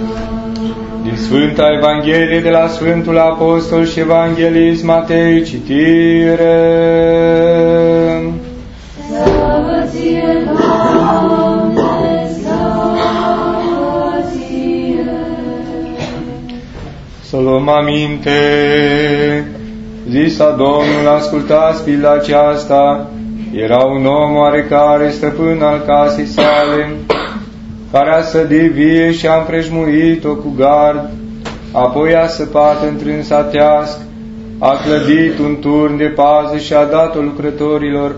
Din Sfânta Evanghelie de la Sfântul Apostol și Evanghelist Matei, citire. Slavă ție, Doamne, slavă ție. Să luăm aminte. Zisa Domnul, ascultați pilda aceasta. Era un om oarecare, stăpân al casei sale, care a sădit vie și a împrejmuit-o cu gard, apoi a săpat întrânsa teasc, a clădit un turn de pază și a dat-o lucrătorilor,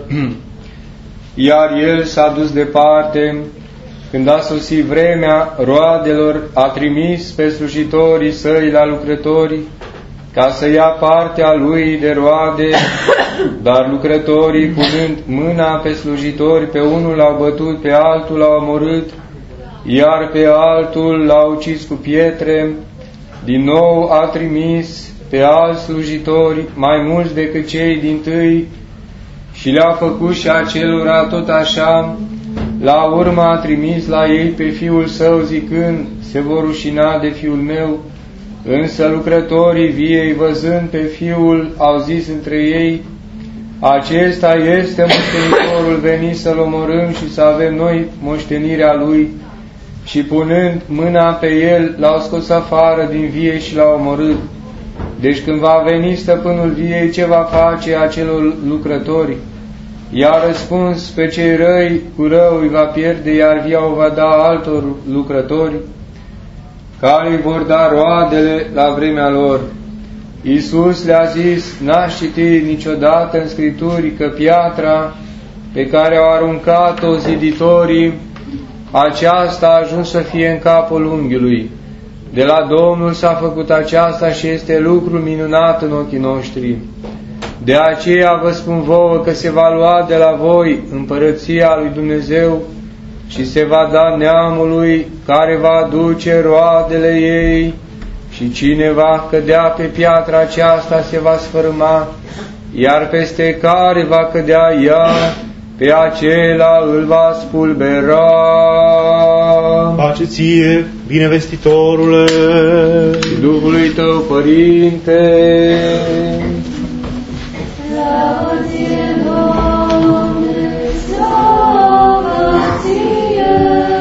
iar el s-a dus departe. Când a sosit vremea roadelor, a trimis pe slujitorii săi la lucrători, ca să ia partea lui de roade, dar lucrătorii, punând mâna pe slujitori, pe unul l-au bătut, pe altul l-au omorât, iar pe altul l-au ucis cu pietre. Din nou a trimis pe alți slujitori, mai mulți decât cei dintâi, și le-a făcut și acelora tot așa. La urmă a trimis la ei pe fiul său, zicând: se vor rușina de fiul meu. Însă lucrătorii viei, văzând pe fiul, au zis între ei: acesta este moștenitorul, venit să-l omorâm și să avem noi moștenirea lui. Și punând mâna pe el, l-au scos afară din vie și l-au omorât. Deci când va veni stăpânul viei, ce va face acelor lucrători? I-a răspuns: pe cei răi cu rău îi va pierde, iar via o va da altor lucrători, care îi vor da roadele la vremea lor. Iisus le-a zis: n-ați citit niciodată în Scripturi că piatra pe care au aruncat-o ziditorii, aceasta a ajuns să fie în capul unghiului? De la Domnul s-a făcut aceasta și este lucru minunat în ochii noștri. De aceea vă spun vouă că se va lua de la voi împărăția lui Dumnezeu și se va da neamului care va aduce roadele ei, și cine va cădea pe piatra aceasta se va sfărâma, iar peste care va cădea ea, pe acela îl va spulbera. Pace ție, binevestitorule, și Duhului tău, Părinte. Slavă ție, Doamne, slavă ție.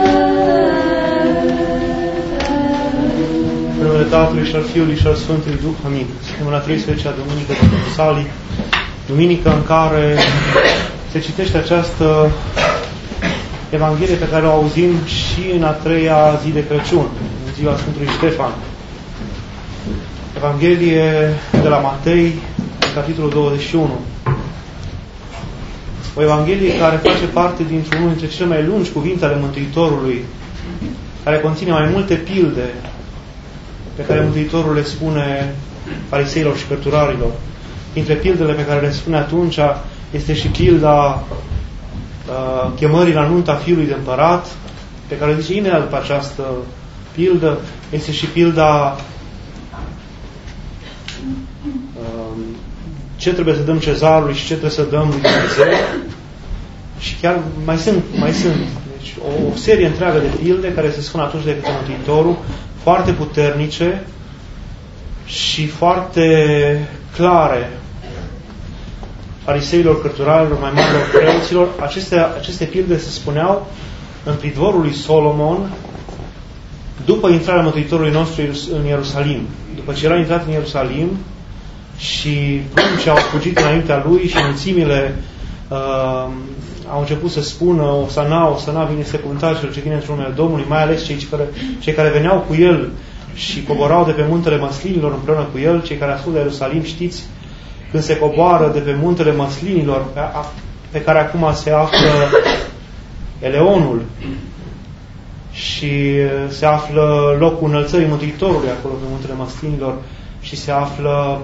În numele Tatălui și al Fiului și al Sfântului Duh, amin. Suntem la 13-a duminică de Rusalii, duminică în care se citește această Evanghelie pe care o auzim și în a treia zi de Crăciun, în ziua Sfântului Ștefan. Evanghelie de la Matei, capitolul 21. O Evanghelie care face parte dintr-unul dintre cele mai lungi cuvinte ale Mântuitorului, care conține mai multe pilde pe care Mântuitorul le spune fariseilor și cărturarilor. Dintre pildele pe care le spune atunci este și pilda chemării la nunta fiului de împărat, pe care o zice imediat după această pildă. Este și pilda ce trebuie să dăm cezarului și ce trebuie să dăm lui Dumnezeu. Și chiar mai sunt. Deci o serie întreagă de pilde care se spun atunci de către Mântuitorul, foarte puternice și foarte clare fariseilor, cărturarilor, mai marilor preoților. Aceste pilde se spuneau în pridvorul lui Solomon după intrarea Mântuitorului nostru în Ierusalim. După ce era intrat în Ierusalim și ce au fugit înaintea lui și mulțimile au început să spună: Osana, binecuvântat cel ce vine într-un numele Domnului, mai ales cei care veneau cu el și coborau de pe muntele Măslinilor împreună cu el. Cei care ascultă de Ierusalim, știți, când se coboară de pe muntele Măslinilor, pe care acum se află Eleonul, și se află locul înălțării Mântuitorului acolo pe muntele Măslinilor, și se află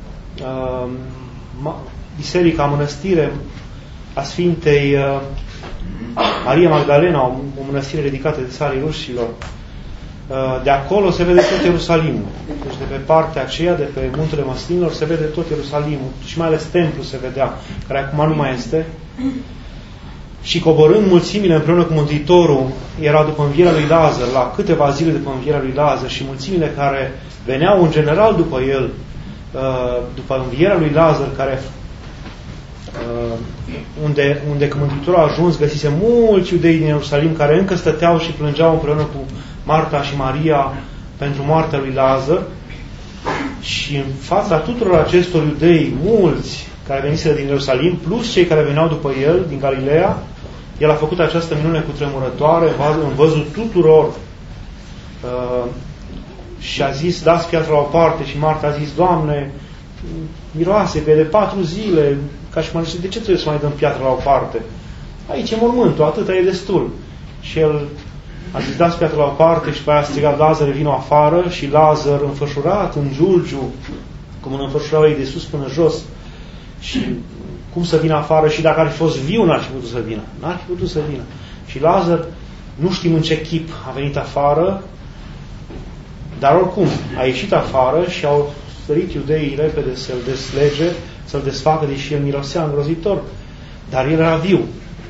biserica, mănăstire a Sfintei Maria Magdalena, o mănăstire ridicată de țarii rușilor. De acolo se vede tot Ierusalimul. Deci de pe partea aceea, de pe muntele Măslinilor, se vede tot Ierusalimul. Și mai ales templul se vedea, care acum nu mai este. Și coborând mulțimile împreună cu Mântuitorul, era după învierea lui Lazar, la câteva zile după învierea lui Lazar, și mulțimile care veneau în general după el, după învierea lui Lazar, unde când Mântuitorul a ajuns, găsise mulți iudei din Ierusalim care încă stăteau și plângeau împreună cu Marta și Maria pentru moartea lui Lazar. Și în fața tuturor acestor iudei, mulți care veniseră din Ierusalim, plus cei care veneau după el din Galileea, el a făcut această minune cutremurătoare în văzul tuturor și a zis, dați piatra la o parte, și Marta a zis, Doamne, miroase, că e de 4 zile, ca și m-a zis, de ce trebuie să mai dăm piatra la o parte? Aici e mormântul, atâta e destul. Și el a zis, dați piatra la o parte, și după aia a strigat, Lazar, vină afară, și Lazar, înfășurat în giulgiu, cum îl înfășurau ei de sus până jos, și cum să vină afară, și dacă ar fi fost viu, n-ar fi putut să vină. N-ar fi putut să vină. Și Lazar, nu știm în ce chip a venit afară, dar oricum, a ieșit afară și au sărit iudeii repede să-l deslege, să-l desfacă, deși el mirosea îngrozitor. Dar el era viu.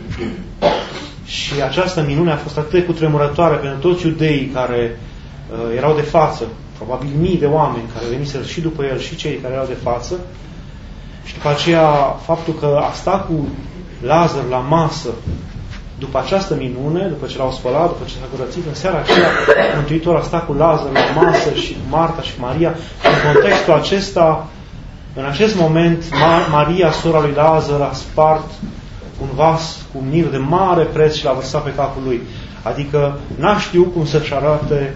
Și această minune a fost atât de cutremurătoare pentru toți iudeii care erau de față, probabil mii de oameni care veniseră și după el și cei care erau de față. Și după aceea, faptul că a stat cu Lazar la masă, după această minune, după ce l-au spălat, după ce s-a curățit, în seara aceea, Mântuitorul a stat cu Lazar la masă și cu Marta și cu Maria. Și în contextul acesta, în acest moment, Maria, sora lui Lazar, a spart un vas cu mir de mare preț și l-a vărsat pe capul lui. Adică n-a știut cum să-și arate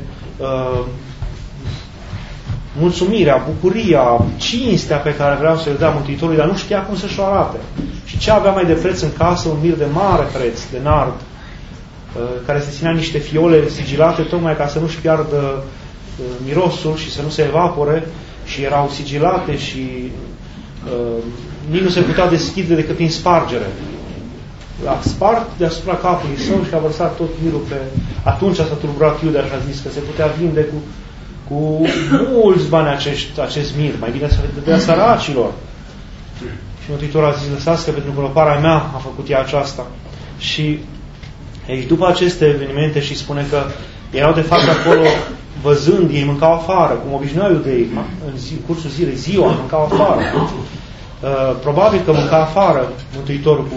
mulțumirea, bucuria, cinstea pe care vreau să le dea Mântuitorului, dar nu știa cum să-și o arate. Și ce avea mai de preț în casă? Un mir de mare preț, de nard, care se ținea niște fiole sigilate, tocmai ca să nu-și piardă mirosul și să nu se evapore, și erau sigilate și nici nu se putea deschide decât prin spargere. A spart deasupra capului său și a vărsat tot mirul pe... Atunci s-a tulburat Iuda și a zis că se putea vinde cu mulți bani acest mir, mai bine să le dea săracilor. Și Mântuitorul a zis, lăsați că pentru groparea mea a făcut ea aceasta. Și aici, după aceste evenimente, și spune că erau de fapt acolo, văzând, ei mâncau afară, cum obișnuiau iudeii, în cursul zilei, ziua, mâncau afară. Probabil că mânca afară Mântuitorul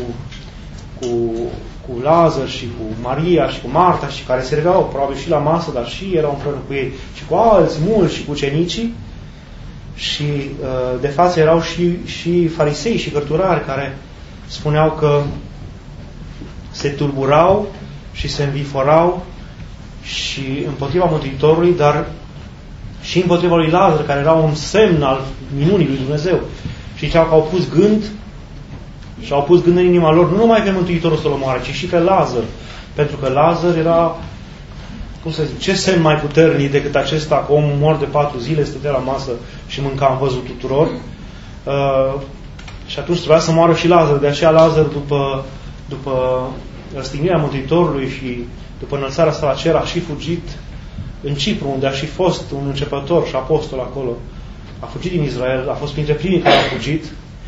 cu Lazar și cu Maria și cu Marta, și care serveau probabil și la masă, dar și erau împreună cu ei, și cu alți mulți, și cu ucenicii. Și de față erau și farisei și cărturari care spuneau că se tulburau și se înviforau și împotriva Mântuitorului, dar și împotriva lui Lazar, care era un semn al minunii lui Dumnezeu. Și ziceau că au pus gând și au pus gând în inima lor, nu numai pe Mântuitorul să-l omoare, ci și pe Lazar. Pentru că Lazar era, cum să zic, ce semn mai puternic decât acesta, că omul mort de 4 zile, stătea la masă și mânca în văzul tuturor. Și atunci trebuia să moară și Lazar. De aceea Lazar, după răstignirea Mântuitorului și după înălțarea sa la cer, a și fugit în Cipru, unde a și fost un începător și apostol acolo. A fugit din Israel, a fost printre primii care a fugit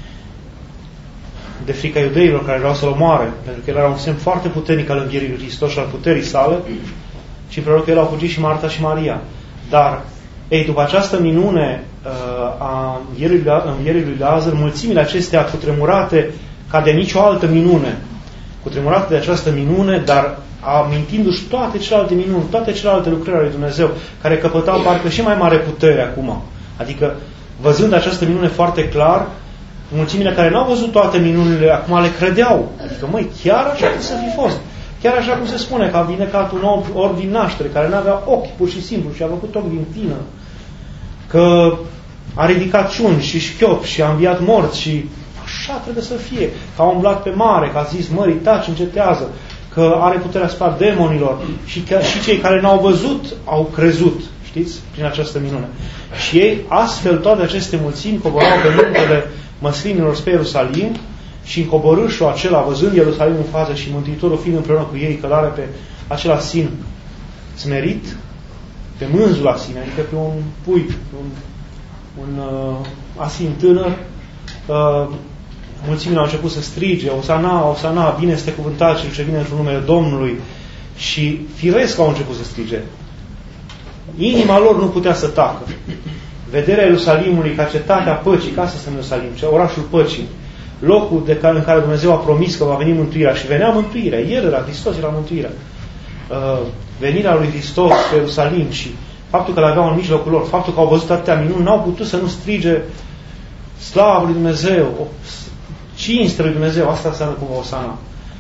de frica iudeilor care vreau să-l omoare, pentru că el era un semn foarte puternic al învierii lui Hristos și al puterii sale, și împreună cu el au fugit și Marta și Maria. Dar, după această minune a învierii lui Lazar, mulțimile acestea cutremurate ca de nicio altă minune, cutremurate de această minune, dar amintindu-și toate celelalte minuni, toate celelalte lucrări ale lui Dumnezeu, care căpătau parcă și mai mare putere acum. Adică, văzând această minune foarte clar, mulțimile care n-au văzut toate minunile, acum le credeau. Adică, chiar așa cum să fi fost. Chiar așa cum se spune, că a vindecat un orb din naștere, care n-avea ochi, pur și simplu, și a făcut ochi din tină. Că a ridicat ciuni și șchiopi și a înviat morți și așa trebuie să fie. Că a umblat pe mare, că a zis, mării, taci, încetează. Că are puterea asupra demonilor. Și cei care n-au văzut au crezut, știți, prin această minune. Și ei, astfel, toate aceste mulțimi coborau pe muntele măslinilor spre Ierusalim, și în coborâșul acela, văzând Ierusalim în față și Mântuitorul fiind împreună cu ei, călare pe acela sin smerit, pe mânzul asin, adică pe un pui, un asin tânăr, mulțimile au început să strige, Osana, Osana, bine este cuvântat cel ce vine într-un numele Domnului. Și firesc au început să strige. Inima lor nu putea să tacă. Vederea Ierusalimului ca cetatea păcii, ca să se Ierusalim, orașul păcii, locul în care Dumnezeu a promis că va veni mântuirea și venea mântuirea. El era Hristos, era mântuirea. Venirea lui Hristos pe Ierusalim și faptul că l-aveau în mijlocul lor, faptul că au văzut atâtea minuni, n-au putut să nu strige slavă lui Dumnezeu, cinste lui Dumnezeu, asta înseamnă cu Osana.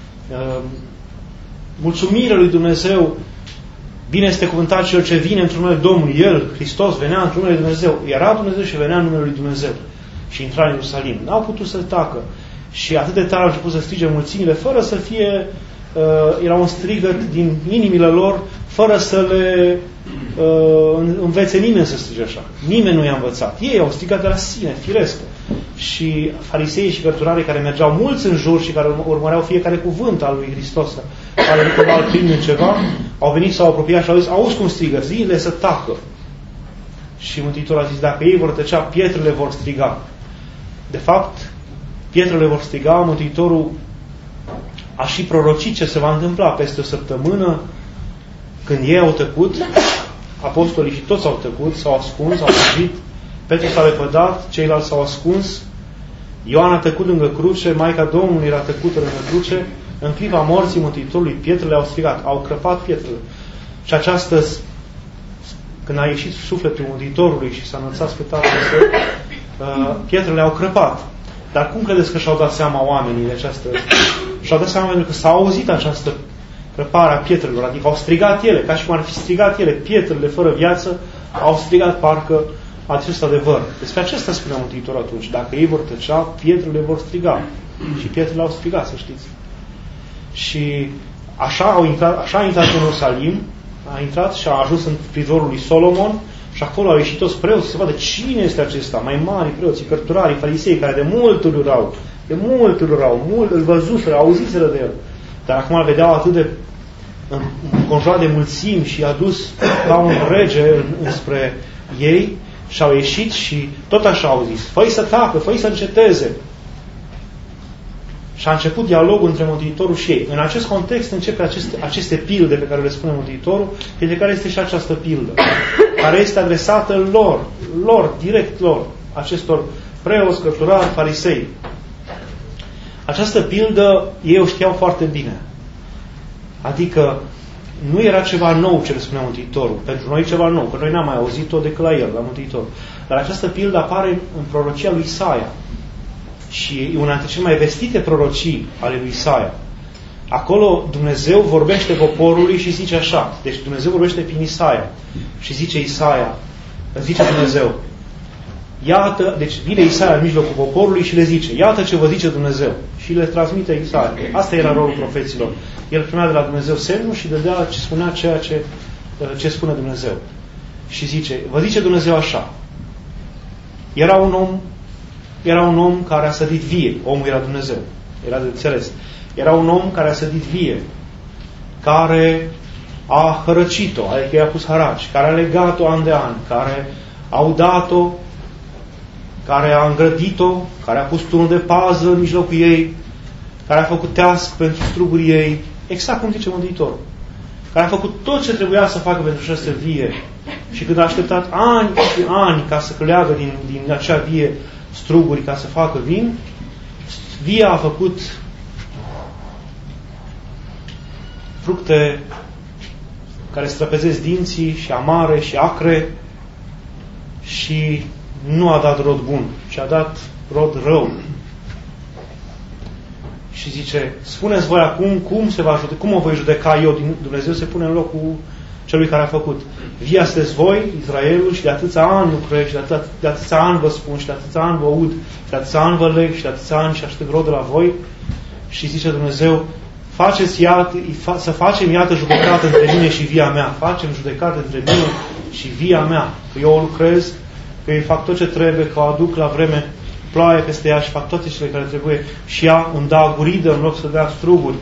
Mulțumire lui Dumnezeu, bine este cuvântat cel ce vine într-un numele Domnului. El, Hristos, venea într-un numele Dumnezeu. Era Dumnezeu și venea în numele lui Dumnezeu. Și intra în Ierusalim. N-au putut să tacă. Și atât de tare au început să strige mulțimile, fără să fie, era un strigăt din inimile lor, fără să le învețe nimeni să strige așa. Nimeni nu i-a învățat. Ei au strigat de la sine, firesc. Și fariseii și cărturarii care mergeau mulți în jur și care urmăreau fiecare cuvânt al lui Hristos, care nu cumva îl prind în ceva, au venit, s-au apropiat și au zis, auzi cum strigă, zi-le să tacă. Și Mântuitorul a zis, dacă ei vor tăcea, pietrele vor striga. De fapt, pietrele vor striga, Mântuitorul a și prorocit ce se va întâmpla peste o săptămână, când ei au tăcut, apostolii și toți au tăcut, s-au ascuns, au fugit, Petru s-a lepădat, ceilalți s-au ascuns, Ioan a tăcut lângă cruce, Maica Domnului era tăcută lângă cruce, în clipa morții Mântuitorului, pietrele au strigat, au crăpat pietrele. Și această, când a ieșit sufletul Mântuitorului și s-a înălțat spre Tatăl Său, pietrele au crăpat. Dar cum credeți că și-au dat seama oamenii de această... Și-au dat seama pentru că s-a auzit această crăpare a pietrelor, adică au strigat ele, ca și cum ar fi strigat ele, pietrele fără viață, au strigat parcă acest adevăr. Despre acesta spunea Mântuitorul atunci. Dacă ei vor tăcea, pietrele vor striga. Și pietrele au strigat, să știți. Și așa a intrat în Ierusalim, a intrat și a ajuns în pridvorul lui Solomon și acolo au ieșit toți preoți să vadă cine este acesta, mai mari preoții, cărturarii, farisei, care de mult îl urau, mult îl văzuseră, auziseră de el. Dar acum îl vedeau atât de înconjurat de mulțimi și a dus ca un rege înspre ei și au ieșit și tot așa au zis, fă-i să tacă, fă-i să înceteze. Și a început dialogul între Mântuitorul și ei. În acest context începe aceste pilde pe care le spune Mântuitorul, de care este și această pildă, care este adresată lor, direct lor, acestor preoți, cărturari, farisei. Această pildă ei o știau foarte bine. Adică nu era ceva nou ce le spunea Mântuitorul. Pentru noi ceva nou, că noi n-am mai auzit-o decât la el, la Mântuitor. Dar această pildă apare în prorocia lui Isaia. Și e una dintre cele mai vestite prorocii ale lui Isaia. Acolo Dumnezeu vorbește poporului și zice așa. Deci Dumnezeu vorbește prin Isaia. Și zice Dumnezeu, iată, deci vine Isaia în mijlocul poporului și le zice, iată ce vă zice Dumnezeu. Și le transmite Isaia. Asta era rolul profeților. El primea de la Dumnezeu semnul și dădea ce spunea ceea ce spune Dumnezeu. Și zice, vă zice Dumnezeu așa. Era un om care a sădit vie. Omul era Dumnezeu. Era de înțeles. Era un om care a sădit vie. Care a hărăcit-o, adică i-a pus haraci, care a legat-o an de an, care a udat-o, care a îngrădit-o, care a pus turnul de pază în mijlocul ei, care a făcut teasc pentru strugurii ei, exact cum zice Mântuitorul, care a făcut tot ce trebuia să facă pentru această vie. Și când a așteptat ani și ani ca să cleagă din acea vie struguri ca să facă vin, via a făcut fructe care străpezesc dinții și amare și acre și nu a dat rod bun, ci a dat rod rău. Și zice, spuneți voi acum cum o voi judeca eu? Dumnezeu se pune în locul celui care a făcut. Via sunteți voi, Israelul, și de atâția ani lucrez, și de atâția ani vă spun, și de atâția ani vă aud, și de atâția ani vă leg, și de atâția ani și aștept rod de la voi. Și zice Dumnezeu, să facem, iată, judecată între mine și via mea. Facem judecată între mine și via mea. Că eu o lucrez, că îi fac tot ce trebuie, că o aduc la vreme ploaie peste ea și fac toate cele care trebuie și ea îmi dă aguridă în loc să dea struguri.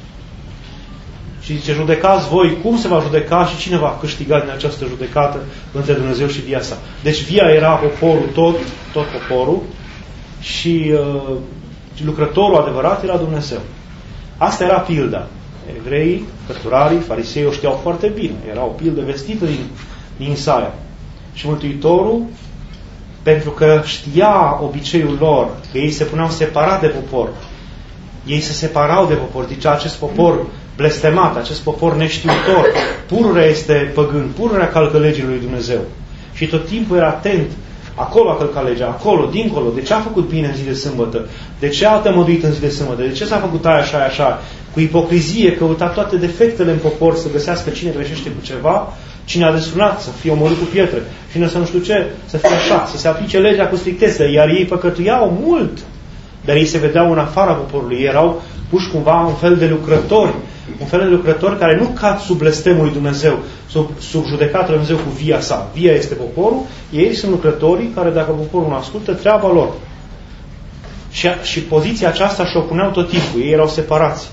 Și zice, judecați voi, cum se va judeca și cine va câștiga din această judecată între Dumnezeu și via sa. Deci via era poporul tot poporul și Și lucrătorul adevărat era Dumnezeu. Asta era pilda. Evreii, cărturarii, farisei o știau foarte bine. Era o pildă vestită din Isaia. Și Mântuitorul, pentru că știa obiceiul lor, că ei se puneau separat de popor, ei se separau de popor, zicea acest popor blestemat, acest popor neștiutor, pururea este păgân, pururea calcă legile lui Dumnezeu. Și tot timpul era atent, acolo a călcat legea, acolo, dincolo, de ce a făcut bine în zi de sâmbătă, de ce a tămăduit în zi de sâmbătă, de ce s-a făcut aia așa, așa, cu ipocrizie, căuta toate defectele în popor să găsească cine greșește cu ceva, cine a desfrânat, să fie omorât cu pietre, cine să nu știu ce, să fie așa, să se aplice legea cu strictețe, iar ei păcătuiau mult, dar ei se vedeau în afara poporului, ei erau puși cumva un fel de lucrători care nu cad sub blestemul lui Dumnezeu, sub judecatul lui Dumnezeu cu via sa. Via este poporul, ei sunt lucrătorii care, dacă poporul nu ascultă, treaba lor. Și poziția aceasta și-o puneau tot timpul, ei erau separați.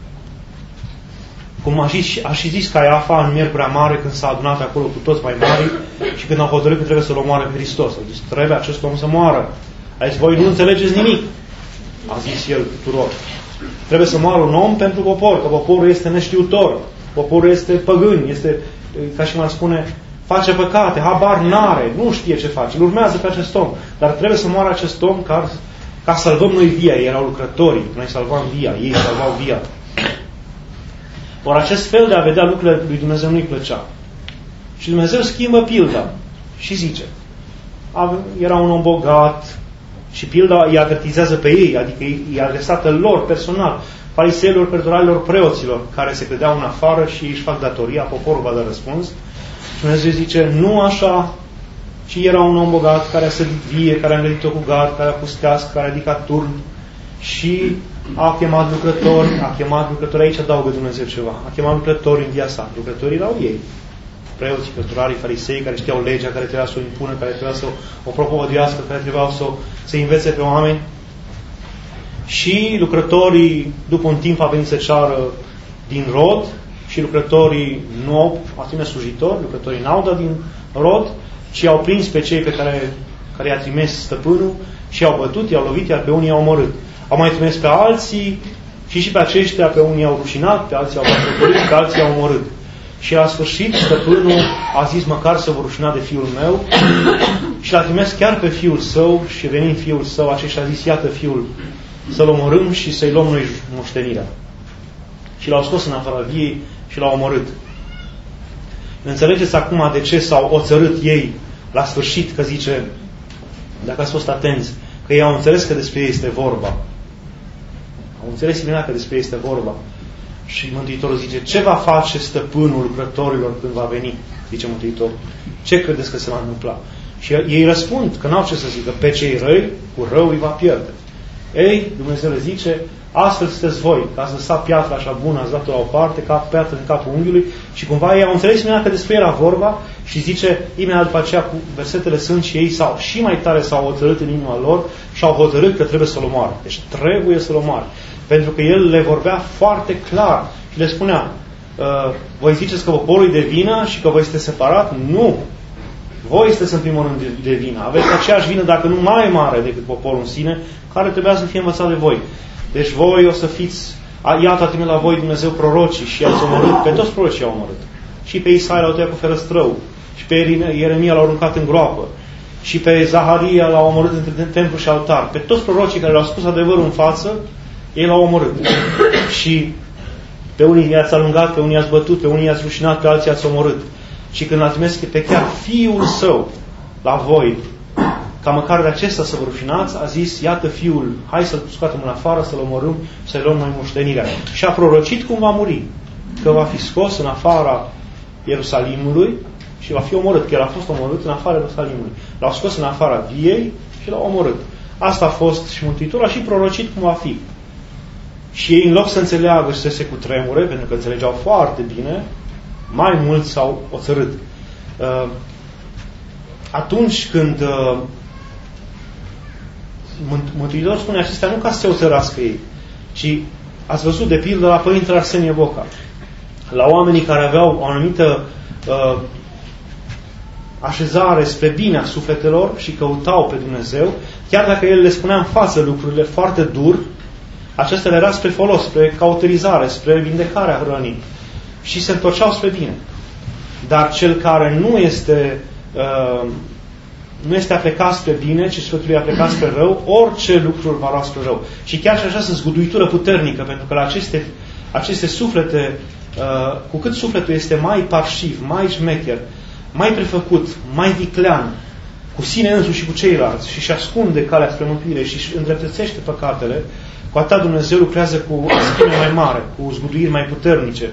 Cum a și zis Caiafa în Miercurea Mare, când s-a adunat acolo cu toți mai mari și când au hotărât că trebuie să-L omoare pe Hristos. A zis, trebuie acest om să moară. A zis, voi nu înțelegeți nimic. A zis el tuturor. Trebuie să moară un om pentru popor, că poporul este neștiutor, poporul este păgân, este, ca și m-ar spune, face păcate, habar n-are, nu știe ce face, îl urmează pe acest om. Dar trebuie să moară acest om ca salvăm noi via. Ei erau lucrătorii, noi salvam via, ei salvau via. Ori acest fel de a vedea lucrurile lui Dumnezeu nu-i plăcea. Și Dumnezeu schimbă pilda și zice, era un om bogat și pilda îi avertizează pe ei, adică e adresată lor personal, fariseilor, cărturarilor, preoților, care se credeau în afară și își fac datoria, poporul va da răspuns. Și Dumnezeu zice, nu așa, ci era un om bogat care a sădit vie, care a îngrădit-o cu gard, care a pus casc, care a ridicat turn și a chemat lucrători, aici adaugă Dumnezeu ceva, a chemat lucrători în via sa. Lucrătorii erau ei, preoții, cărturarii, farisei, care știau legea, care trebuia să o impună, care trebuia să o propovăduiască, care trebuia să învețe pe oameni. Și lucrătorii, după un timp, a venit să ceară din rod și lucrătorii nu au atât slujitori, lucrătorii n-au dat din rod, ci au prins pe cei pe care i-a trimis stăpânul și i-au bătut, i-au lovit, iar pe unii i-au omorât. Au mai trimis pe alții și pe aceștia, pe unii i-au rușinat, pe alții i-au batjocorit, pe alții i-au omorât. Și la sfârșit, stăpânul a zis, măcar să vor rușina de fiul meu, și l-a trimis chiar pe fiul său, și venind fiul său, aceștia a zis, iată fiul, să-l omorâm și să-i luăm noi moștenirea. Și l-au scos în afara viei și l-au omorât. Înțelegeți acum de ce s-au oțărât ei la sfârșit, că zice, dacă ați fost atenți, că ei au înțeles că despre ei este vorba. Au înțeles imediat că despre ei este vorba. Și Mântuitorul zice, ce va face stăpânul lucrătorilor când va veni? Zice Mântuitorul. Ce credeți că se va întâmpla? Și ei răspund că n-au ce să zică, pe cei răi, cu rău îi va pierde. Ei, Dumnezeu le zice, astfel sunteți voi, că ați lăsat piatra așa bună, ați dat-o la o parte, ca piatră în capul unghiului, și cumva ei au înțeles imediat că despre era vorba și zice, imediat după aceea, cu versetele sunt și ei și mai tare s-au hotărât în inima lor și au hotărât că trebuie să-l omoare. Deci trebuie să-l omoare. Pentru că el le vorbea foarte clar și le spunea, voi ziceți că poporul e de vină și că voi sunteți separat? Nu! Voi sunteți în primul rând de vină. Aveți aceeași vină, dacă nu mai mare decât poporul în sine, care trebuia să fie învățat de voi. Deci voi o să fiți, iată a trimis la voi Dumnezeu prorocii și i-ați omorât, pe toți prorocii i-au omorât. Și pe Isaia l-au tăiat cu ferăstrău, și pe Ieremia l-au aruncat în groapă, și pe Zaharia l-au omorât între templu și altar. Pe toți prorocii care le-au spus adevărul în față, ei l-au omorât. Și pe unii i-ați alungat, pe unii i-ați bătut, pe unii i-ați rușinat, pe alții i-ați omorât. Și când l-a trimis pe chiar Fiul Său la voi, ca măcar de acesta să vă rușinați, a zis, iată Fiul, hai să-l scoatem în afară, să-l omorâm, să-i luăm noi moștenirea. Și a prorocit cum va muri, că va fi scos în afara Ierusalimului și va fi omorât, că el a fost omorât în afara Ierusalimului. L-au scos în afara viei și l-au omorât. Asta a fost și Mântuitorul, a și prorocit cum va fi. Și ei, în loc să înțeleagă și să se cutremure, pentru că înțelegeau foarte bine, mai mult s-au oțărât. Atunci când Mântuitorul spune acestea nu ca să se oțărască ei, ci ați văzut de pildă la Părintele Arsenie Boca, la oamenii care aveau o anumită așezare spre binea sufletelor și căutau pe Dumnezeu, chiar dacă El le spunea în față lucrurile foarte dur, acestea era spre folos, spre cauterizare, spre vindecarea hrănii și se întorceau spre bine. Dar cel care nu este aplecat spre bine, ci sfătul a plecat spre rău, orice lucruri va lua spre rău. Și chiar și această zguduitură puternică, pentru că la aceste suflete, cu cât sufletul este mai parșiv, mai șmecher, mai prefăcut, mai viclean, cu sine însuși și cu ceilalți, și ascunde calea spre mântuire și își îndreptățește păcatele, cu atât Dumnezeu lucrează cu schime mai mare, cu zguduiri mai puternice.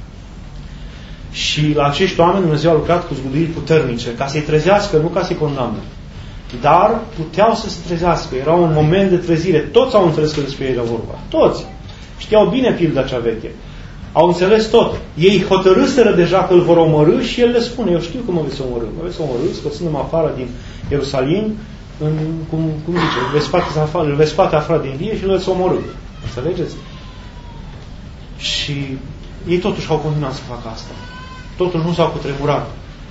Și la acești oameni Dumnezeu a lucrat cu zguduiri puternice, ca să-i trezească, nu ca să-i condamne. Dar puteau să se trezească. Era un moment de trezire. Toți au înțeles că despre ei era vorba. Toți. Știau bine pilda cea veche. Au înțeles tot. Ei hotărâseră deja că îl vor omorî și El le spune: eu știu că mă veți omorî. Mă veți omorî, scoțându-mă afară din Ierusalim, cum zice, îl veți scoate afară din vie și îl veți omorî. Înțelegeți? Și ei totuși au continuat să facă asta. Totuși nu s-au cutremurat.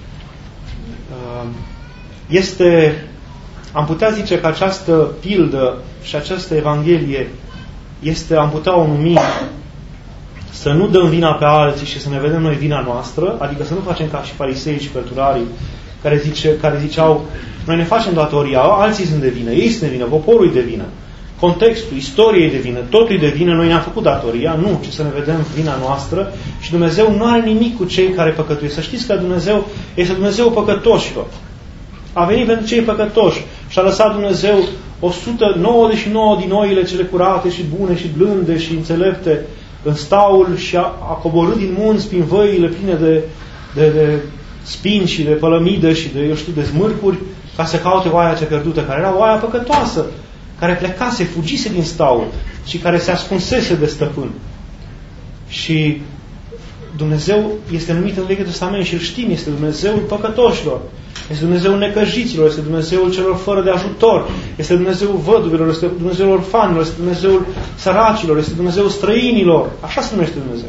Am putea zice că această pildă și această Evanghelie am putea o numi să nu dăm vina pe alții și să ne vedem noi vina noastră, adică să nu facem ca și farisei și cărturarii care ziceau: noi ne facem datoria, alții sunt de vină, ei sunt de vină, poporul e de vină, contextul, istoria e de vină, totul e de vină, noi ne-am făcut datoria, nu, ci să ne vedem vina noastră. Și Dumnezeu nu are nimic cu cei care păcătuiesc. Să știți că Dumnezeu este Dumnezeu păcătoșilor. A venit pentru cei păcătoși și a lăsat Dumnezeu 199 din oile cele curate și bune și blânde și înțelepte în staul și a coborât din munți prin văile pline de spini și de pălămidă și de zmârcuri, ca să caute oaia cea pierdută, care era oaia păcătoasă, care plecase, fugise din staul și care se ascunsese de stăpân. Și Dumnezeu este numit în Vechiul Testament și îl știm, este Dumnezeul păcătoșilor, este Dumnezeul necăjiților, este Dumnezeul celor fără de ajutor, este Dumnezeul văduvilor, este Dumnezeul orfanilor, este Dumnezeul săracilor, este Dumnezeul străinilor. Așa se numește Dumnezeu.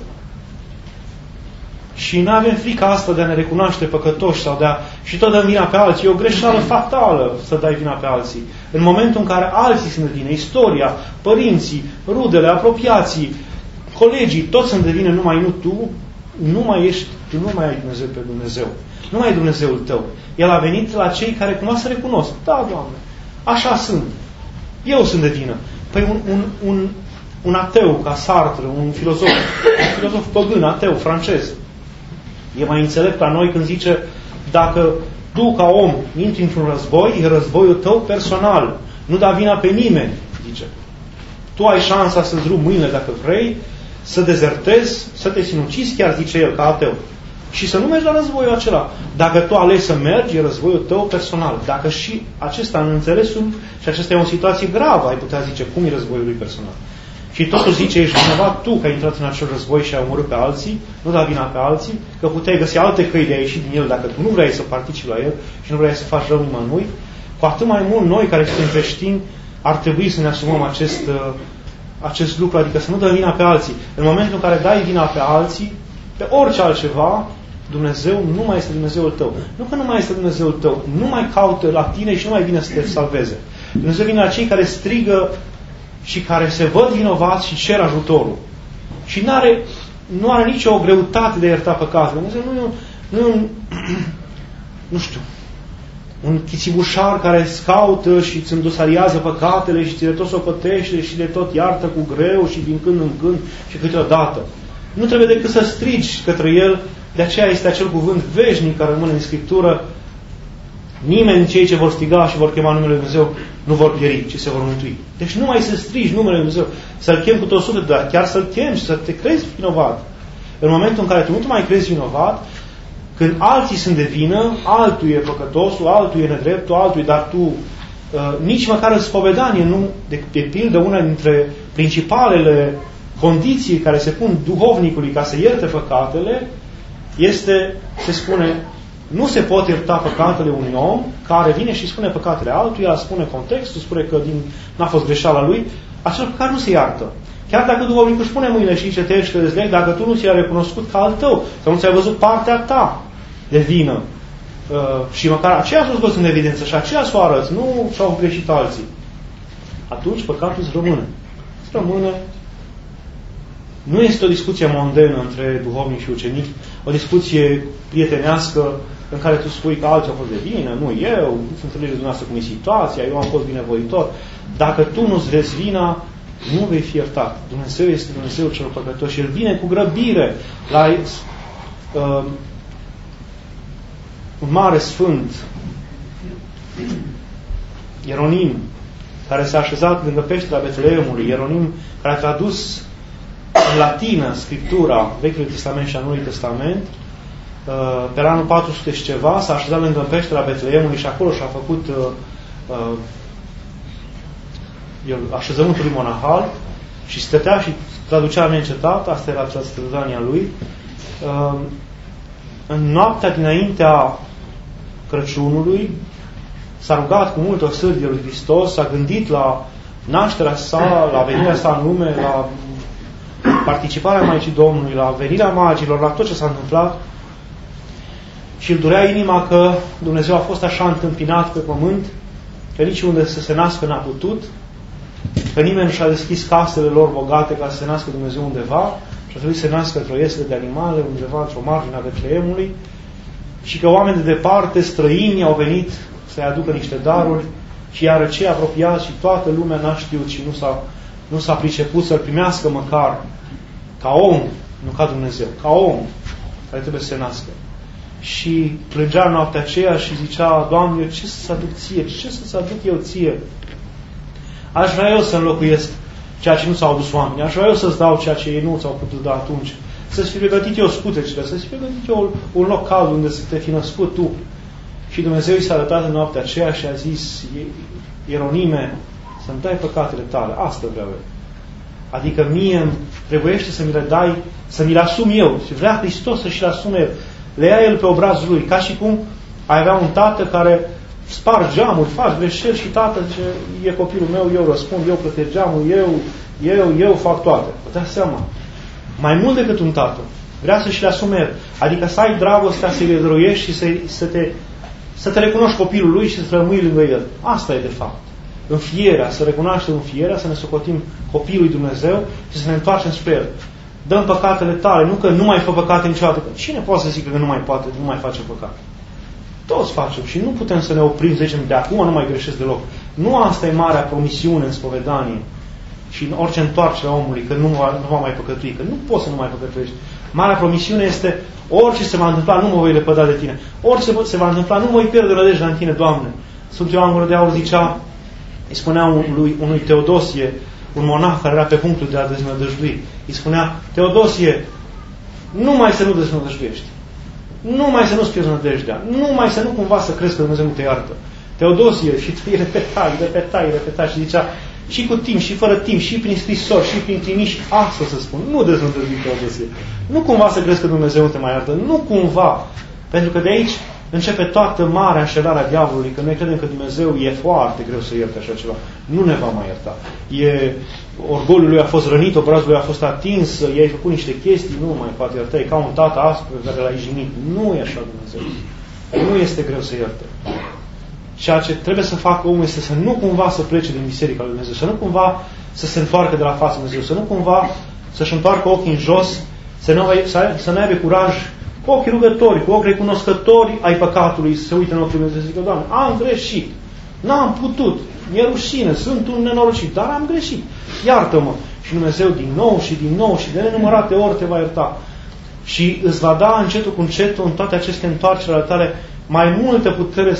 Și nu avem frica asta de a ne recunoaște păcătoși sau și tot dăm vina pe alții. E o greșeală fatală să dai vina pe alții. În momentul în care alții sunt de vină, istoria, părinții, rudele, apropiații, colegii, toți sunt de vină, numai nu tu, tu nu mai ai Dumnezeu pe Dumnezeu. Nu mai e Dumnezeul tău. El a venit la cei care cumva să recunosc. Da, Doamne, așa sunt. Eu sunt de vină. Păi un ateu ca Sartre, un filozof păgân, ateu, francez, e mai înțelept la noi când zice: dacă tu ca om intri într-un război, e războiul tău personal. Nu da vina pe nimeni, zice. Tu ai șansa să-ți rupi mâinile dacă vrei, să dezertezi, să te sinucizi, chiar zice el, ca ateu. Și să nu mergi la războiul acela. Dacă tu alegi să mergi, e războiul tău personal. Dacă și acesta în înțelesul, și acesta e o situație gravă, ai putea zice, cum e războiul lui personal. Și totuși zice, ești vinovat tu că ai intrat în acel război și ai omorât pe alții, nu da vina pe alții, că puteai găsi alte căi de a ieși din el dacă tu nu vrei să participi la el și nu vrei să faci rău nimănui. Cu atât mai mult noi care suntem creștini ar trebui să ne asumăm acest lucru, adică să nu dăm vina pe alții. În momentul în care dai vina pe alții, pe orice altceva, Dumnezeu nu mai este Dumnezeul tău. Nu că nu mai este Dumnezeul tău, nu mai caută la tine și nu mai vine să te salveze. Dumnezeu vine la cei care strigă și care se văd vinovați și cer ajutorul. Și nu are nicio greutate de a ierta păcatul. Dumnezeu nu știu, un chițibușar care îți caută și îți îndosariază păcatele și ți le tot socotește și le tot iartă cu greu și din când în când și câteodată. Nu trebuie decât să strigi către El. De aceea este acel cuvânt veșnic care rămâne în Scriptură: nimeni din cei ce vor striga și vor chema numele Lui Dumnezeu nu vor pieri, ci se vor mântui. Deci nu mai să strigi numele Lui Dumnezeu, să-L chem cu tot sufletul, dar chiar să-L chem și să te crezi vinovat. În momentul în care tu nu te mai crezi vinovat, când alții sunt de vină, altul e păcătosul, altul e nedreptul, altul e, dar tu nici măcar în spovedanie, nu, de pildă, una dintre principalele condiții care se pun duhovnicului ca să ierte păcatele, este, se spune, nu se pot ierta păcatele unui om care vine și spune păcatele altuia, spune contextul, spune că n-a fost greșeala lui, acel păcat nu se iartă. Chiar dacă duhovnicul își pune mâinile și zice, te ești dezleg, dacă tu nu ți-ai recunoscut ca al tău, sau nu ți-ai văzut partea ta de vină, și măcar aceea s-o scos în evidență și aceea s-o arăți, nu și-au greșit alții, atunci păcatul îți rămâne. Îți rămâne. Nu este o discuție mondenă între duhovnic și ucenic, o discuție prietenească în care tu spui că alții au fost de vină, nu eu, nu înțelegeți dumneavoastră cum e situația, eu am fost binevoitor. Dacă tu nu-ți vezi vina, nu vei fi iertat. Dumnezeu este Dumnezeu cel păcătos și El vine cu grăbire la un mare sfânt, Ieronim, care s-a așezat lângă peștera Betleemului, Ieronim, care a tradus în latină Scriptura Vechiului Testament și a Noului Testament, pe anul 400 și ceva, s-a așezat lângă peștera Betleemului și acolo și-a făcut așezământul lui monahal și stătea și traducea neîncetat, asta era strădania lui. În noaptea dinaintea Crăciunului s-a rugat cu multă sârdie lui Hristos, s-a gândit la nașterea sa, la venirea sa în lume, la participarea Maicii Domnului, la venirea magilor, la tot ce s-a întâmplat și îl durea inima că Dumnezeu a fost așa întâmpinat pe pământ, că niciunde să se nască n-a putut, că nimeni nu și-a deschis casele lor bogate ca să se nască Dumnezeu undeva și a trebuit să se nască într-o iesle de animale, undeva într-o margine a Betleemului și că oameni de departe, străini, au venit să-i aducă niște daruri și iar cei apropiați și toată lumea n-a știut și nu s-a priceput să-L primească măcar ca om, nu ca Dumnezeu, ca om care trebuie să se nască. Și plângea noaptea aceea și zicea: Doamne, ce să-ți aduc ție? Ce să-ți aduc eu ție? Aș vrea eu să înlocuiesc ceea ce nu ți-au adus oamenii. Aș vrea eu să-ți dau ceea ce ei nu ți-au putut da atunci. Să-ți fi pregătit eu scutecele, să-ți fi pregătit eu un loc cald unde să te fi născut tu. Și Dumnezeu i s-a arătat în noaptea aceea și a zis: Ieronime, să-mi dai păcatele tale. Asta vreau eu. Adică mie îmi trebuiește să mi le dai, să mi le asum eu. Și vrea Hristos să și le asume El. Le ia El pe obrazul Lui. Ca și cum ai avea un tată care spargi geamuri, faci greșeli și tată zice: e copilul meu, eu răspund, eu plătesc geamul, eu fac toate. Vă dați seama. Mai mult decât un tată. Vrea să și le asume El. Adică să ai dragostea, să-i dăruiești și să te recunoști copilul Lui și să rămâi lângă El. Asta e de fapt. Înfierea, să recunoaștem înfierea, să ne socotim copilul lui Dumnezeu și să ne întoarcem spre El. Dăm păcatele tale, nu că nu mai fă păcate niciodată. Cine poate să zică că nu mai face păcate? Toți facem și nu putem să ne oprim, să zicem, de acum nu mai greșesc deloc. Nu asta e marea promisiune în spovedanie și în orice întoarcere a omului, că nu va mai păcătui, că nu poți să nu mai păcătuiești. Marea promisiune este: orice se va întâmpla, nu mă voi lepăda de tine. Orice se va întâmpla, nu mă voi pierde nădejdea în tine, Doamne. Sfântul Ioan Gură de Aur zicea, îi spunea unui Teodosie, un monah care era pe punctul de a deznădăjdui, îi spunea: Teodosie, numai să nu deznădăjduiești. Numai să nu-ți pierzi nădejdea. Numai să nu cumva să crezi că Dumnezeu nu te iartă. Teodosie, și îi repetai și zicea: și cu timp, și fără timp, și prin scrisori, și prin trimiși, asta să spun. Nu deznădăjdui, Teodosie. Nu cumva să crezi că Dumnezeu nu te mai iartă. Nu cumva. Pentru că de aici începe toată marea înșelare a diavolului, că noi credem că Dumnezeu e foarte greu să ierte așa ceva. Nu ne va mai ierta. Orgoliul lui a fost rănit, obrazul lui a fost atins, i-ai făcut niște chestii, nu mai poate ierta. E ca un tată aspru care l-a jignit. Nu e așa Dumnezeu. Nu este greu să ierte. Ceea ce trebuie să facă omul este să nu cumva să plece din biserica lui Dumnezeu, să nu cumva să se întoarcă de la fața lui Dumnezeu, să nu cumva să-și întoarcă ochii în jos, să nu aibă curaj, cu ochi rugători, cu ochi recunoscători ai păcatului, să se uite în ochii lui Dumnezeu și să zică: Doamne, am greșit, n-am putut, mi-e rușine, sunt un nenorocit, dar am greșit, iartă-mă. Și Dumnezeu din nou și din nou și de nenumărate ori te va ierta. Și îți va da încetul cu încetul în toate aceste întoarceri ale tale mai multă putere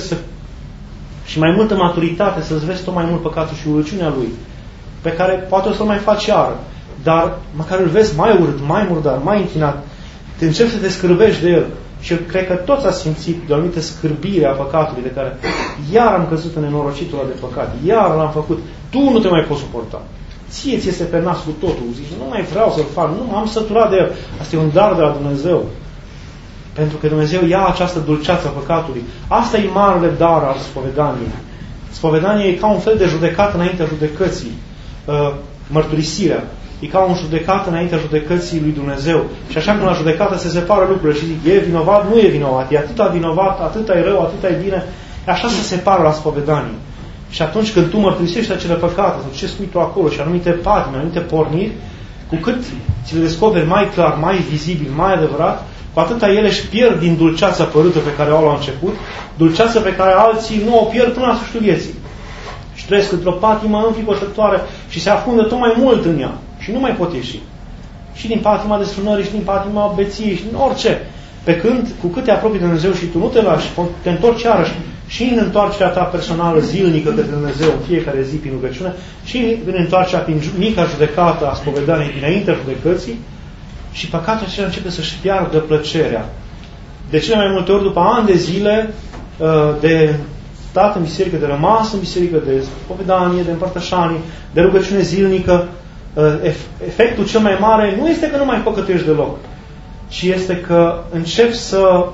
și mai multă maturitate să-ți vezi tot mai mult păcatul și urăciunea lui, pe care poate o să-l mai faci iară, dar măcar îl vezi mai urât, mai murdar, mai închinat, te începi să te scârbești de el. Și eu cred că toți ați simțit de o anumită scârbire a păcatului, de care iar am căzut în nenorocitul ăla de păcat, iar l-am făcut, tu nu te mai poți suporta. Ție ți este pe nas cu totul, zici: nu mai vreau să-l fac, nu m-am săturat de el. Asta e un dar de la Dumnezeu. Pentru că Dumnezeu ia această dulceață a păcatului. Asta e marele dar al spovedaniei. Spovedania e ca un fel de judecată înaintea judecății. Mărturisirea. E ca un judecat înaintea judecății lui Dumnezeu. Și așa când la judecată se separă lucrurile și zic, e vinovat, nu e vinovat, e atâta vinovat, atâta e rău, atâta e bine. Așa se separă la spovedanie. Și atunci când tu mărturisești acele păcate, sau ce spui tu acolo, și anumite patimi, anumite porniri, cu cât ți le descoperi mai clar, mai vizibil, mai adevărat, cu atâta ele își pierd din dulceața părută pe care o au la început, dulceața pe care alții nu o pierd până la sfârșitul vieții. Și trăiesc într-o patimă înfricoșătoare și se afundă tot mai mult în ea și nu mai pot ieși. Și din patima desfrânării, și din patima beției, și din orice. Pe când, cu cât te apropii de Dumnezeu și tu nu te lași, te întorci iarăși și în întoarcerea ta personală zilnică către Dumnezeu în fiecare zi prin rugăciune, și în întoarcerea prin mica judecată a spovedaniei dinaintea judecății, și păcatul acela începe să-și piardă plăcerea. De cele mai multe ori, după ani de zile de stat în biserică, de rămas în biserică, de spovedanie, de împărtășanie, de rugăciune zilnică, efectul cel mai mare nu este că nu mai păcătuiești deloc, ci este că începi să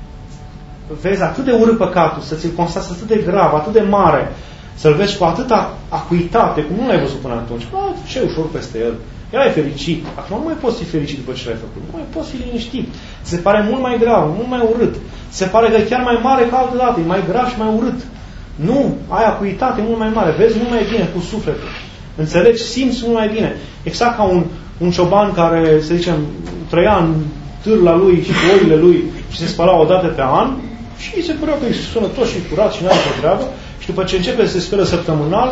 vezi atât de urât păcatul, să ți-l constați atât de grav, atât de mare, să-l vezi cu atâta acuitate, cum nu l-ai văzut până atunci. Ce ușor peste el. El e fericit. Acum nu mai poți fi fericit după ce l-ai făcut. Nu mai poți fi liniștit. Se pare mult mai grav, mult mai urât. Se pare că e chiar mai mare ca altă dată. E mai grav și mai urât. Nu. Ai acuitate mult mai mare. Vezi mult mai bine cu sufletul. Înțelegi? Simți mult mai bine. Exact ca un cioban care, să zicem, trăia în târla lui și cu oile lui și se spăla o dată pe an și îi se părea că e sănătos și curat și n-are o treabă. Și după ce începe să se spălă săptămânal,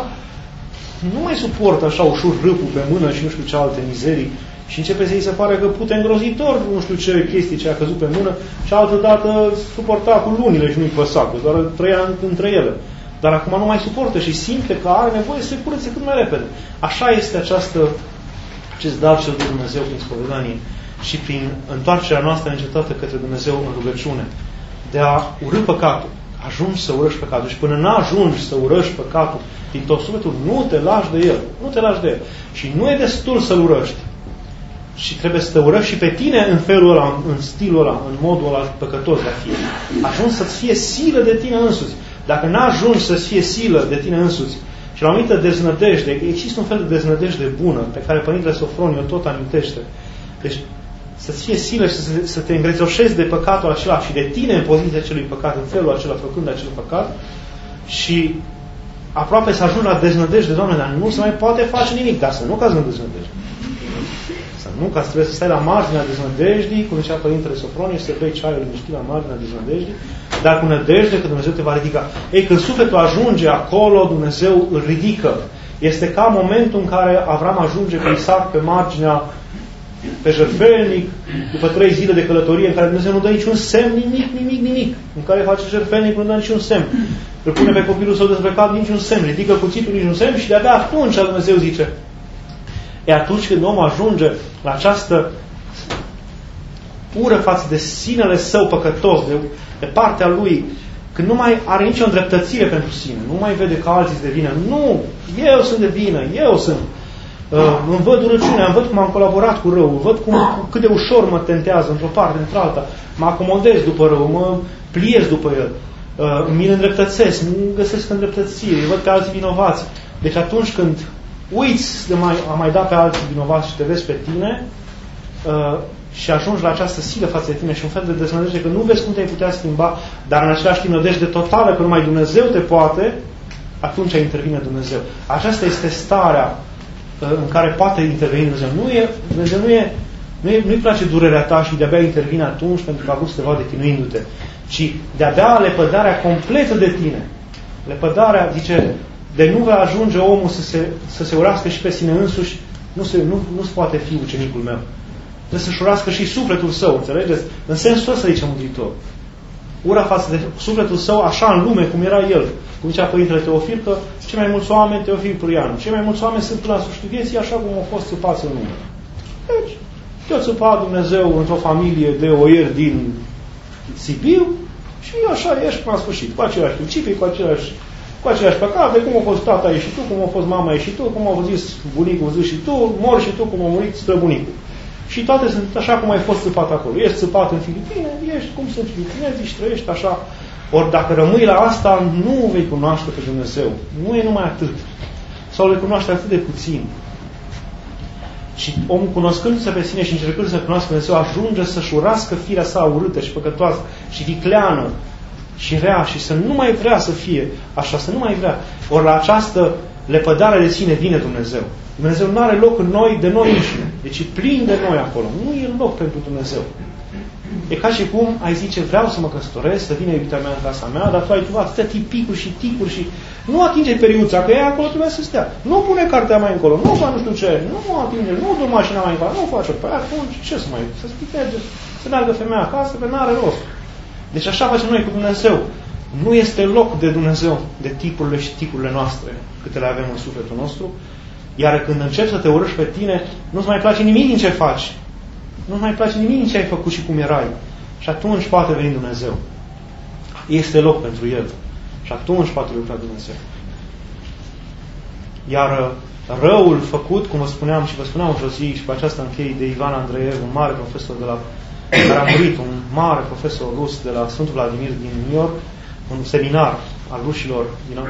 nu mai suportă așa ușor râpul pe mână și nu știu ce alte mizerii și începe să-i se pare că pute îngrozitor nu știu ce chestii ce a căzut pe mână și altă dată suporta cu lunile și nu-i păsa, că doar trăia între ele. Dar acum nu mai suportă și simte că are nevoie să se curățe cât mai repede. Așa este acest dar cel de Dumnezeu prin spovedanie și prin întoarcerea noastră încetată către Dumnezeu în rugăciune. De a urâ păcatul. Ajungi să urăști păcatul. Și până n-ajungi să urăști păcatul din tot sufletul, nu te lași de el. Nu te lași de el. Și nu e destul să-l urăști. Și trebuie să te urăști și pe tine în felul ăla, în stilul ăla, în modul ăla păcătos de a fi. Ajungi să-ți fie silă de tine însuți. Dacă n-ajungi să-ți fie silă de tine însuți și la o anumită deznădejde, există un fel de deznădejde bună pe care Părintele Sofroniu tot amintește. Deci să-ți fie silă și să te îngrețoșezi de păcatul acela și de tine în poziția acelui păcat, în felul acela, făcând acel păcat, și aproape să ajungi la deznădejde, Doamne, dar nu se mai poate face nimic, dar să nu cazi în deznădejde. Să nu, ca să trebuie să stai la marginea deznădejdii, cum zicea Părintele Sofroniu, să bei ceaiul liniștit la marginea deznădejdii, dar cu nădejde că Dumnezeu te va ridica. Ei, când sufletul ajunge acolo, Dumnezeu îl ridică. Este ca momentul în care Avram ajunge cu Isaac pe marginea, pe jertfelnic, după 3 zile de călătorie în care Dumnezeu nu dă niciun semn, nimic, în care face jertfelnic, nu dă niciun semn. Îl pune pe copilul său dezbrăcat, niciun semn, ridică cuțitul, niciun semn și de-abia atunci Dumnezeu zice. E atunci când omul ajunge la această ură față de sinele său păcătos, de partea lui, când nu mai are nicio îndreptățire pentru sine, nu mai vede că alții de vină. Nu! Eu sunt de vină, eu sunt. Îmi văd urăciunea, îmi văd cum am colaborat cu rău, văd cât de ușor mă tentează într-o parte, într-alta, mă acomodez după rău, mă pliez după el, mi-l îndreptățesc, nu găsesc îndreptățire, văd pe alții vinovați. Deci atunci când uiți de a mai da pe alții vinovați și te vezi pe tine și ajungi la această silă față de tine și un fel de deznădejde că nu vezi cum te-ai putea schimba, dar în același timp nădejde totală că numai Dumnezeu te poate, atunci intervine Dumnezeu. Aceasta este starea în care poate interveni Dumnezeu. Dumnezeu nu-i place durerea ta și de-abia intervine atunci pentru că a vrut să te vadă chinuindu-te, ci de-abia lepădarea completă de tine. Lepădarea, zice, de nu va ajunge omul să se urască și pe sine însuși, nu se poate fi ucenicul meu. Trebuie să-și urască și sufletul său, înțelegeți? În sensul ăsta zice Mântuitor. Ura față de sufletul său așa în lume cum era el. Cum zicea Părintele Teofil că cei mai mulți oameni, Teofil Pruianu, cei mai mulți oameni sunt până la sfârșitul vieții așa cum au fost țăpați în lume. Deci, te-a țăpat Dumnezeu într-o familie de oieri din Sibiu și așa ești până la sfârșit. Cu aceleași principii, cu aceleași păcate, cum a fost tata ești și tu, cum a fost mama ești și tu, cum a zis bunicul zi și tu, mori și tu, cum a murit străbunicul. Și toate sunt așa cum ai fost țăpat acolo. Ești țăpat în Filipine, ești cum sunt filipinezii și trăiești așa. Ori dacă rămâi la asta, nu vei cunoaște pe Dumnezeu. Nu e numai atât. Sau le cunoaște atât de puțin. ci omul, cunoscându-se pe sine și încercând să cunoască Dumnezeu, ajunge să-și urască firea sa urâtă și păcătoasă și vicleană și rea și să nu mai vrea să fie așa, să nu mai vrea. Ori la această lepădare de sine vine Dumnezeu. Dumnezeu nu are loc în noi de noi înșine. Deci e plin de noi acolo. Nu e loc pentru Dumnezeu. E ca și cum ai zice, vreau să mă căsătoresc, să vină iubita mea în casa mea, dar tu ai luat atâtea tipicuri și ticuri și nu atinge periuța, că ea acolo trebuie să stea. Nu pune cartea mai încolo, nu fac nu știu ce, nu atinge, nu du mașina mai încolo, nu face. Păi atunci ce să mai, să spitege, să meargă femeia acasă, că n-are rost. Deci așa facem noi cu Dumnezeu. Nu este loc de Dumnezeu, de tipurile și ticurile noastre, câte le avem în sufletul nostru, iar când începi să te urăști pe tine, nu-ți mai place nimic din ce faci. Nu-ți mai place nimic din ce ai făcut și cum erai. Și atunci poate veni Dumnezeu. Este loc pentru El. Și atunci poate lucra Dumnezeu. Iar răul făcut, cum vă spuneam și vă spuneam într-o zi, și pe aceasta închei, de Ivan Andreev, un mare profesor care a murit, un mare profesor rus de la Sfântul Vladimir din New York, un seminar al rușilor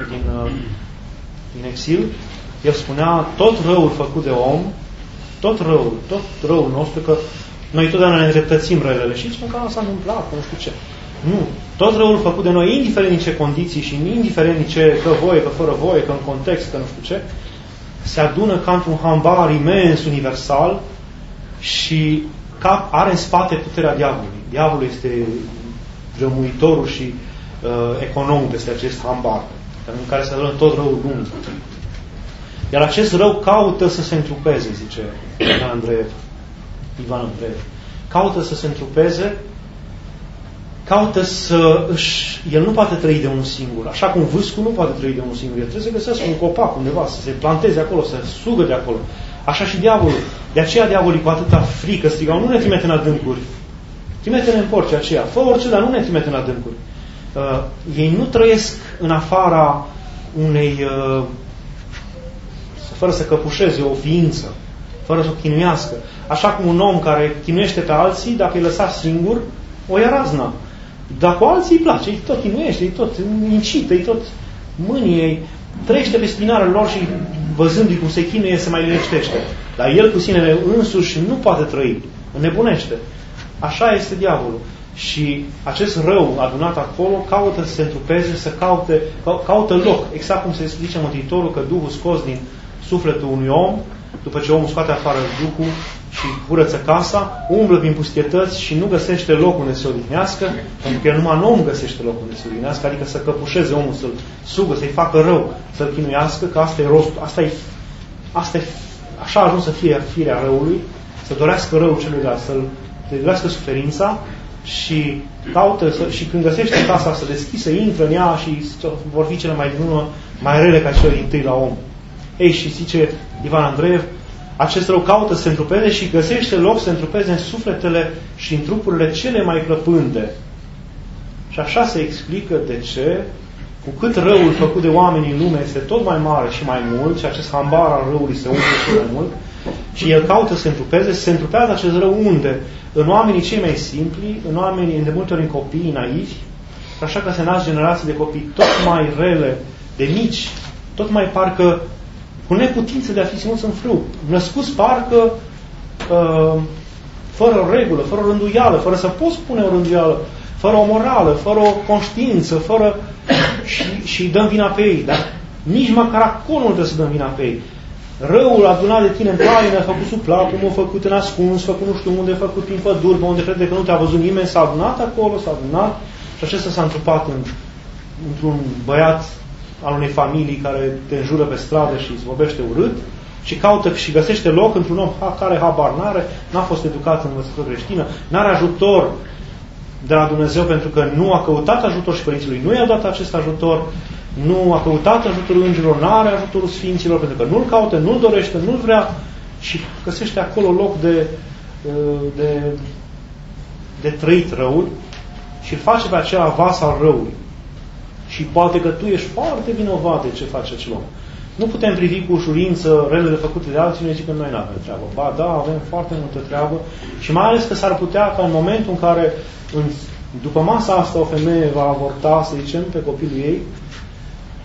din exil. El spunea, tot răul făcut de om, tot răul nostru, că noi totdeauna ne îndreptățim relele și zicem că asta nu-mi plac, nu știu ce. Nu. Tot răul făcut de noi, indiferent din ce condiții și indiferent din ce, că voie, că fără voie, că în context, că nu știu ce, se adună ca într-un hambar imens, universal și are în spate puterea diavolului. Diavolul este rămuitorul și economul peste acest hambar, în care se adună tot răul lumii. Iar acest rău caută să se întrupeze, zice Ivan Andreev. Caută să se întrupeze, caută să el nu poate trăi de unul singur. Așa cum vâscul nu poate trăi de unul singur. El trebuie să găsească un copac undeva, să se planteze acolo, să sugă de acolo. Așa și diavolul. De aceea diavolii cu atâta frică strigau, nu ne trimite în adâncuri. Trimite-ne în porci aceea. Fă orice, dar nu ne trimite în adâncuri. Ei nu trăiesc în afara unei... fără să căpușeze o ființă, fără să o chinuiască. Așa cum un om care chinuiește pe alții, dacă îi lăsa singur, o ia razna. Dacă alții îi place, îi tot chinuiește, îi tot incită, îi tot mânie, îi trăiește pe spinarele lor și văzându-i cum se chinuie, se mai liniștește. Dar el cu sine însuși nu poate trăi, înnebunește. Așa este diavolul. Și acest rău adunat acolo caută să se întrupeze, să caută loc. Exact cum se zice Mântuitorul că Duhul scos din sufletul unui om, după ce omul scoate afară Duhul și curăță casa, umblă prin pustietăți și nu găsește loc unde să se odihnească, pentru că numai în om găsește loc unde să se odihnească, adică să căpușeze omul, să-l sugă, să-i facă rău, să-l chinuiască, că asta e rostul, așa a ajuns să fie firea răului, să dorească răul celuilalt, să-l dorească suferința și caută, și când găsește casa să deschisă, intră în ea și vor fi cele mai din urmă mai rele ca cele din tâi la om. Ei, și zice Ivan Andreev, acest rău caută să se întrupeze și găsește loc să se întrupeze în sufletele și în trupurile cele mai plăpânde. Și așa se explică de ce, cu cât răul făcut de oameni în lume este tot mai mare și mai mult, și acest hambar al răului se umple și mai mult, și el caută să se întrupeze, se întrupează acest rău unde? În oamenii cei mai simpli, în oamenii, de multe ori în copiii naivi, așa că se nasc generații de copii tot mai rele, de mici, tot mai parcă cu neputință de a fi ținuți în frâu, născuți parcă fără o regulă, fără o rânduială, fără să poți pune o rânduială, fără o morală, fără o conștiință, fără și dăm vina pe ei, dar nici măcar acolo nu trebuie să dăm vina pe ei. Răul adunat de tine în taină, făcut sub plapumă, făcut în ascuns, făcut nu știu unde, făcut prin păduri, pe unde crede că nu te-a văzut nimeni, s-a adunat acolo, s-a adunat și acesta s-a întrupat într-un băiat al unei familii care te înjură pe stradă și îți vorbește urât și caută și găsește loc într-un om care habar n-are, n-a fost educat în învățătură creștină, n-are ajutor de la Dumnezeu pentru că nu a căutat ajutor și părinții lui nu i-a dat acest ajutor, nu a căutat ajutorul îngerilor, n-are ajutorul sfinților pentru că nu-l caută, nu-l dorește, nu-l vrea și găsește acolo loc de trăit răul și îl face pe acela vas al răului. Și poate că tu ești foarte vinovat de ce face acel om. Nu putem privi cu ușurință relele făcute de alții și ne zic că noi nu avem treabă. Ba da, avem foarte multă treabă și mai ales că s-ar putea ca în momentul în care după masa asta o femeie va avorta, să zicem, pe copilul ei,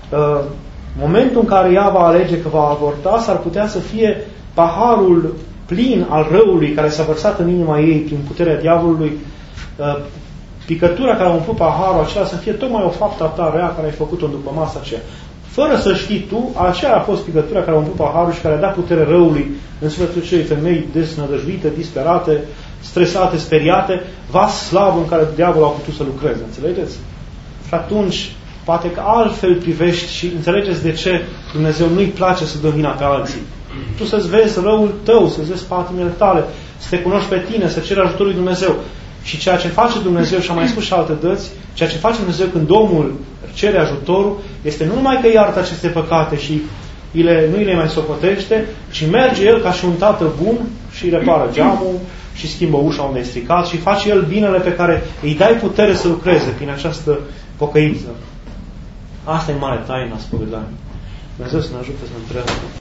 momentul în care ea va alege că va avorta, s-ar putea să fie paharul plin al răului care s-a vărsat în inima ei prin puterea diavolului, picătura care a umplut paharul acela să fie tocmai o faptă a ta rea care ai făcut-o după masa aceea. Fără să știi tu, aceea a fost picătura care a umplut paharul și care a dat putere răului în sufletul celei femei desnădăjduite, disperate, stresate, speriate, vas slavă în care diavolul a putut să lucreze. Înțelegeți? Și atunci, poate că altfel privești și înțelegeți de ce Dumnezeu nu-i place să dă vina pe alții. Tu să-ți vezi răul tău, să-ți vezi patimile tale, să te cunoști pe tine, să ceri ajutorul lui Dumnezeu. Și ceea ce face Dumnezeu, și am mai spus și alte dăți, ceea ce face Dumnezeu când omul cere ajutorul, este nu numai că iartă aceste păcate și nu îi le mai socotește, ci merge El ca și un tată bun și repară geamul și schimbă ușa unde e stricat și face El binele pe care îi dai putere să lucreze prin această pocăință. Asta e mare taina spovedanii. Dumnezeu să ne ajute să ne întreabă.